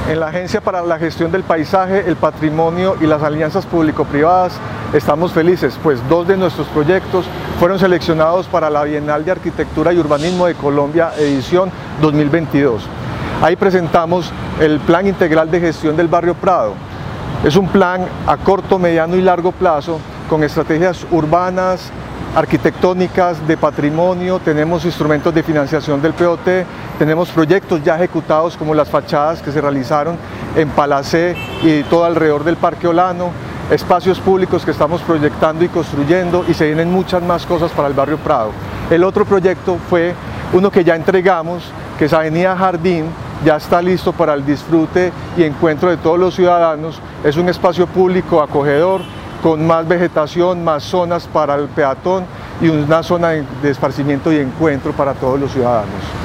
En la Agencia para la Gestión del Paisaje, el Patrimonio y las Alianzas Público-Privadas estamos felices, pues 2 de nuestros proyectos fueron seleccionados para la Bienal de Arquitectura y Urbanismo de Colombia, edición 2022. Ahí presentamos el Plan Integral de Gestión del Barrio Prado. Es un plan a corto, mediano y largo plazo con estrategias urbanas, arquitectónicas, de patrimonio, tenemos instrumentos de financiación del POT, tenemos proyectos ya ejecutados como las fachadas que se realizaron en Palacé y todo alrededor del Parque Olano, espacios públicos que estamos proyectando y construyendo, y se vienen muchas más cosas para el barrio Prado. El otro proyecto fue uno que ya entregamos, que es Avenida Jardín, ya está listo para el disfrute y encuentro de todos los ciudadanos. Es un espacio público acogedor, con más vegetación, más zonas para el peatón y una zona de esparcimiento y encuentro para todos los ciudadanos.